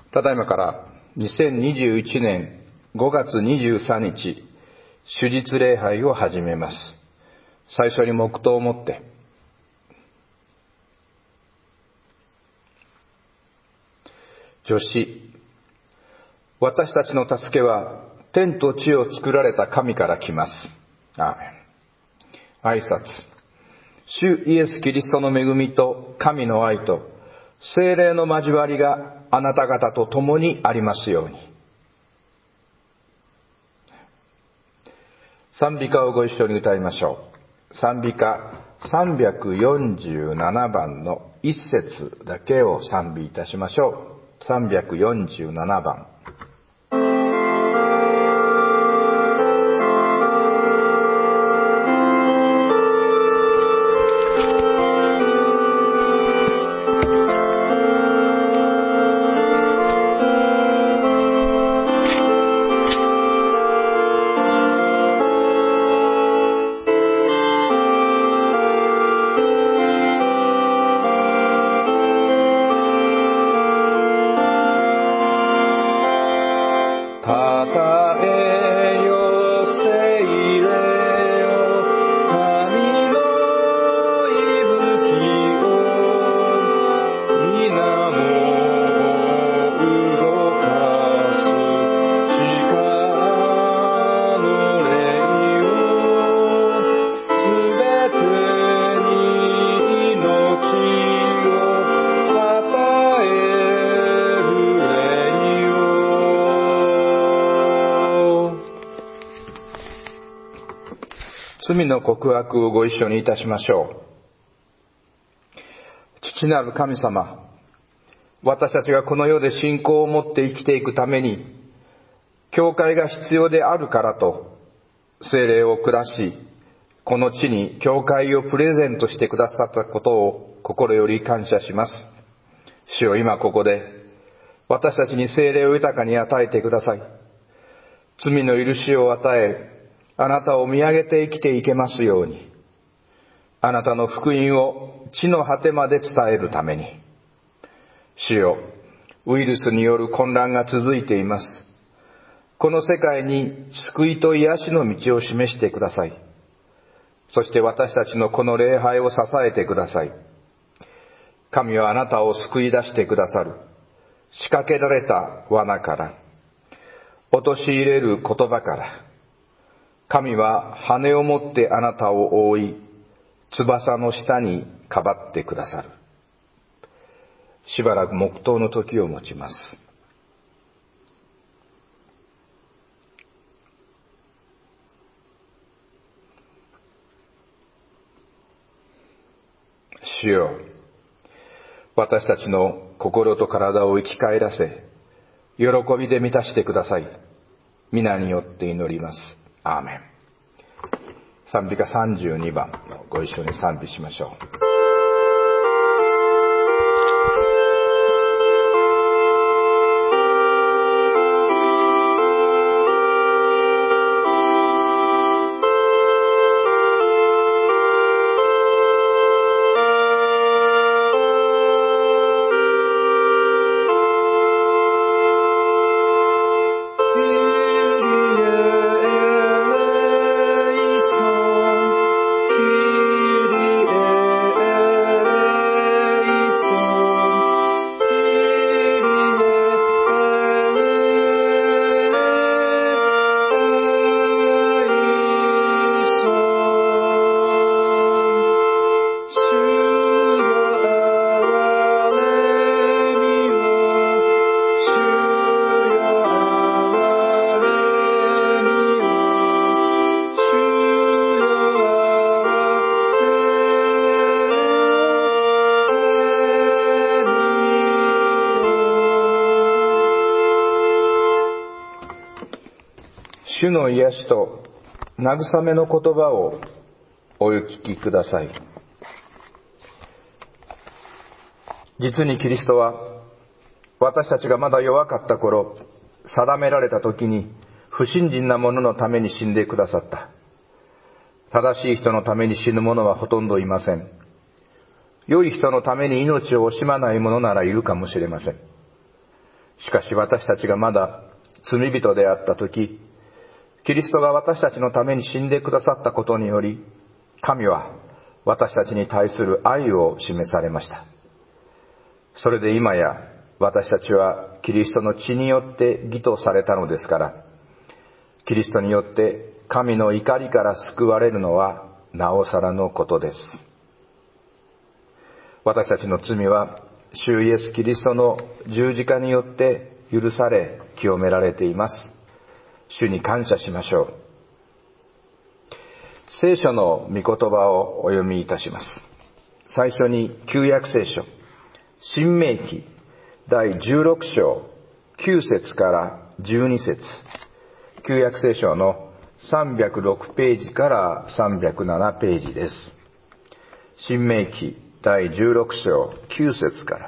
ただいまから2021年5月23日、主日礼拝を始めます。最初に黙祷をもって。助詞、私たちの助けは天と地を作られた神から来ます。アーメン。挨拶、主イエス・キリストの恵みと神の愛と聖霊の交わりがあなた方と共にありますように。賛美歌をご一緒に歌いましょう。賛美歌347番の一節だけを賛美いたしましょう。347番。罪の告白をご一緒にいたしましょう。父なる神様、私たちがこの世で信仰を持って生きていくために、教会が必要であるからと、聖霊を下し、この地に教会をプレゼントしてくださったことを心より感謝します。主よ、今ここで、私たちに聖霊を豊かに与えてください。罪の許しを与え、あなたを見上げて生きていけますように、あなたの福音を地の果てまで伝えるために。主よ、ウイルスによる混乱が続いています。この世界に救いと癒しの道を示してください。そして私たちのこの礼拝を支えてください。神はあなたを救い出してくださる。仕掛けられた罠から、陥れる言葉から、神は羽を持ってあなたを覆い、翼の下にかばってくださる。しばらく黙祷の時を持ちます。主よ、私たちの心と体を生き返らせ、喜びで満たしてください。皆によって祈ります。アーメン。賛美歌32番のご一緒に賛美しましょう。主の癒しと慰めの言葉をお聞きください。実にキリストは私たちがまだ弱かった頃、定められた時に不信心な者のために死んでくださった。正しい人のために死ぬ者はほとんどいません。良い人のために命を惜しまない者ならいるかもしれません。 しかし私たちがまだ罪人であったとき、キリストが私たちのために死んでくださったことにより、神は私たちに対する愛を示されました。それで今や私たちはキリストの血によって義とされたのですから、キリストによって神の怒りから救われるのはなおさらのことです。私たちの罪は主イエス・キリストの十字架によって許され清められています。主に感謝しましょう。聖書の御言葉をお読みいたします。最初に旧約聖書、申命記第16章9節から12節、旧約聖書の306ページから307ページです。申命記第16章9節から。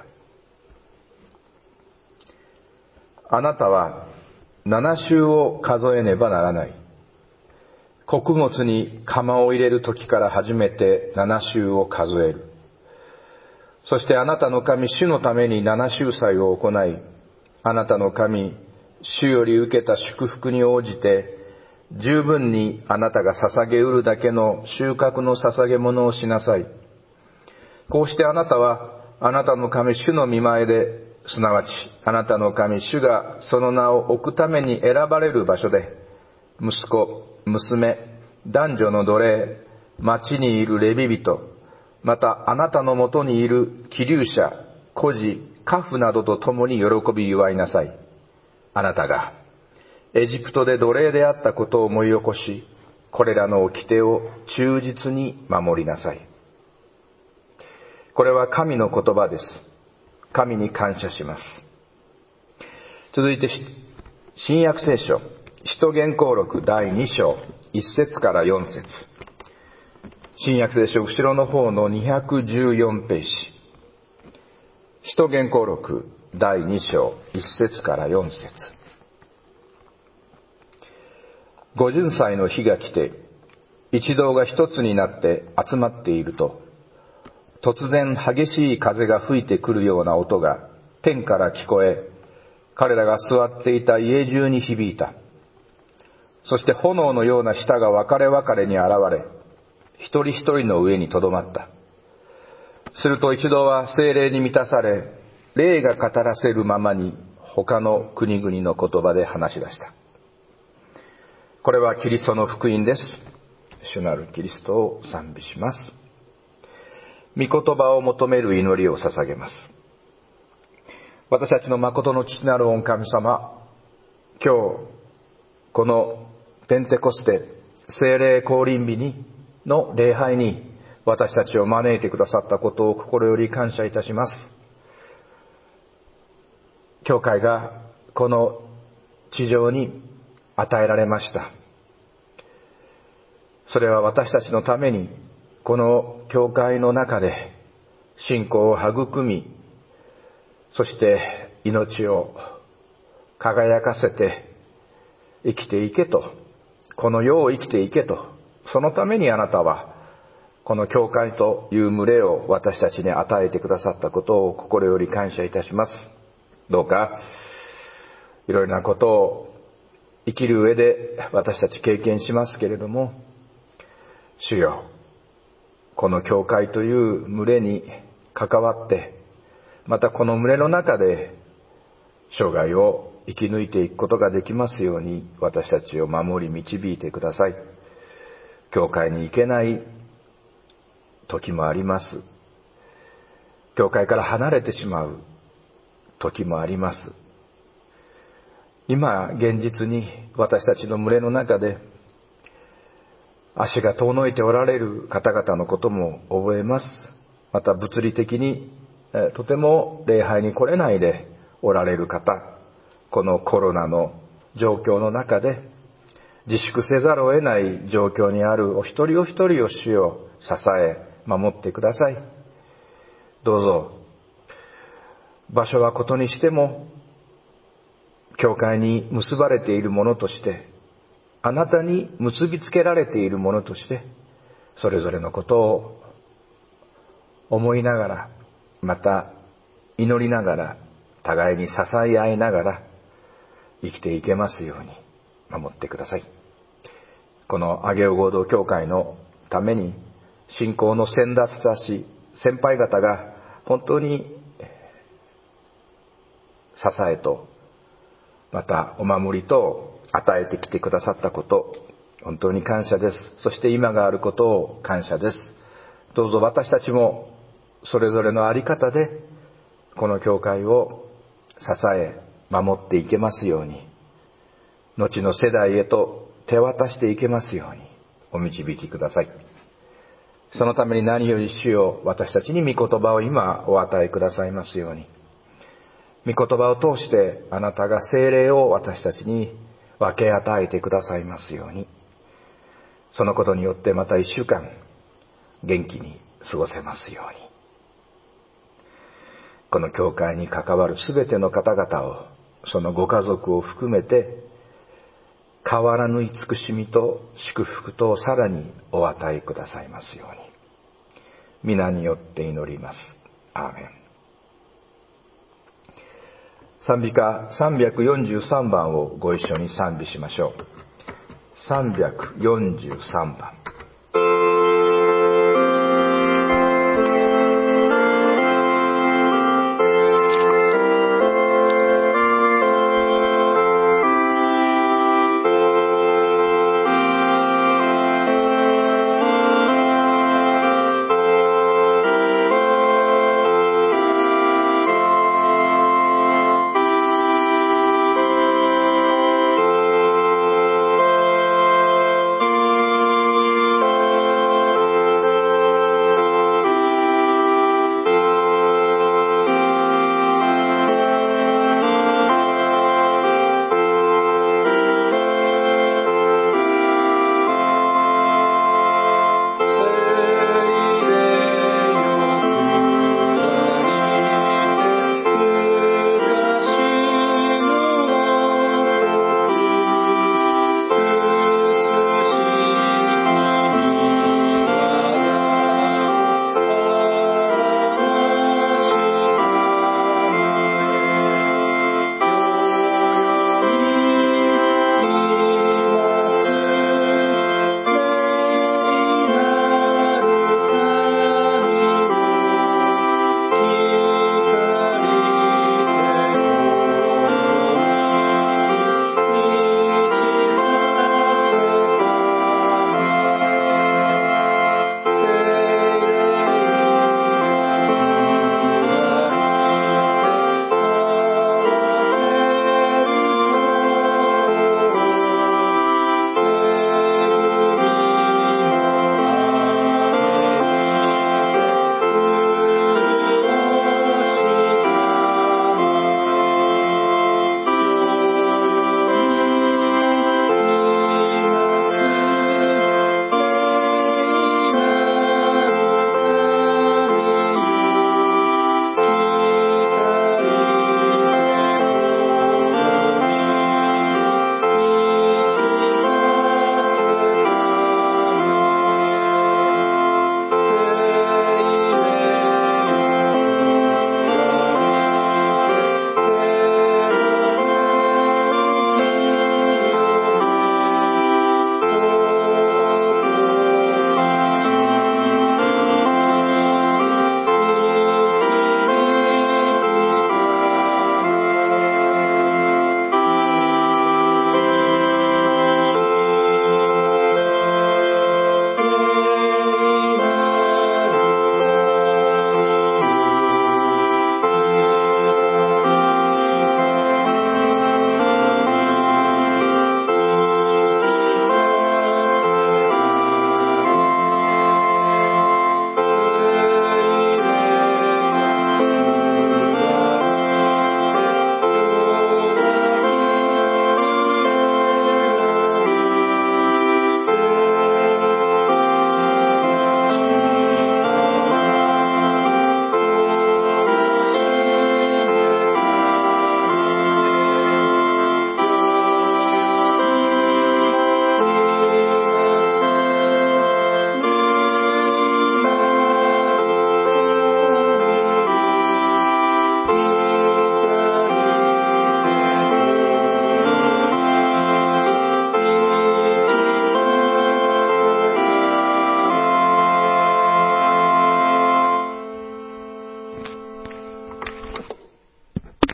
あなたは7週を数えねばならない。穀物に釜を入れる時から始めて7週を数える。そしてあなたの神主のために7週祭を行い、あなたの神主より受けた祝福に応じて、十分にあなたが捧げうるだけの収穫の捧げ物をしなさい。こうしてあなたはあなたの神主の御前で、すなわちあなたの神主がその名を置くために選ばれる場所で、息子、娘、男女の奴隷、町にいるレビ人、またあなたのもとにいる寄留者、孤児、家父などと共に喜び祝いなさい。あなたがエジプトで奴隷であったことを思い起こし、これらの掟を忠実に守りなさい。これは神の言葉です。神に感謝します。続いて新約聖書、使徒言行録第2章1節から4節、新約聖書後ろの方の214ページ、使徒言行録第2章1節から4節。五巡祭の日が来て、一同が一つになって集まっていると、突然激しい風が吹いてくるような音が天から聞こえ、彼らが座っていた家中に響いた。そして炎のような舌が分かれ分かれに現れ、一人一人の上にとどまった。すると一同は聖霊に満たされ、霊が語らせるままに他の国々の言葉で話し出した。これはキリストの福音です。主なるキリストを賛美します。御言葉を求める祈りを捧げます。私たちの誠の父なる御神様、今日このペンテコステ聖霊降臨日の礼拝に私たちを招いてくださったことを心より感謝いたします。教会がこの地上に与えられました。それは私たちのためにこの教会の中で信仰を育み、そして命を輝かせて生きていけと、この世を生きていけと、そのためにあなたはこの教会という群れを私たちに与えてくださったことを心より感謝いたします。どうかいろいろなことを生きる上で私たち経験しますけれども、主よ、この教会という群れに関わって、またこの群れの中で生涯を生き抜いていくことができますように、私たちを守り導いてください。教会に行けない時もあります。教会から離れてしまう時もあります。今現実に私たちの群れの中で足が遠のいておられる方々のことも覚えます。また物理的にとても礼拝に来れないでおられる方、このコロナの状況の中で自粛せざるを得ない状況にあるお一人お一人を主よ支え守ってください。どうぞ場所はことにしても教会に結ばれているものとして、あなたに結びつけられているものとして、それぞれのことを思いながら、また祈りながら互いに支え合いながら生きていけますように守ってください。この上尾合同教会のために信仰の先達たち先輩方が本当に支えとまたお守りと与えてきてくださったこと、本当に感謝です。そして今があることを感謝です。どうぞ私たちもそれぞれのあり方でこの教会を支え守っていけますように、後の世代へと手渡していけますようにお導きください。そのために何より主よ、私たちに御言葉を今お与えくださいますように、御言葉を通してあなたが聖霊を私たちに分け与えてくださいますように、そのことによってまた一週間元気に過ごせますように、この教会に関わるすべての方々を、そのご家族を含めて変わらぬ慈しみと祝福とさらにお与えくださいますように、皆によって祈ります。アーメン。賛美歌343番をご一緒に賛美しましょう。343番。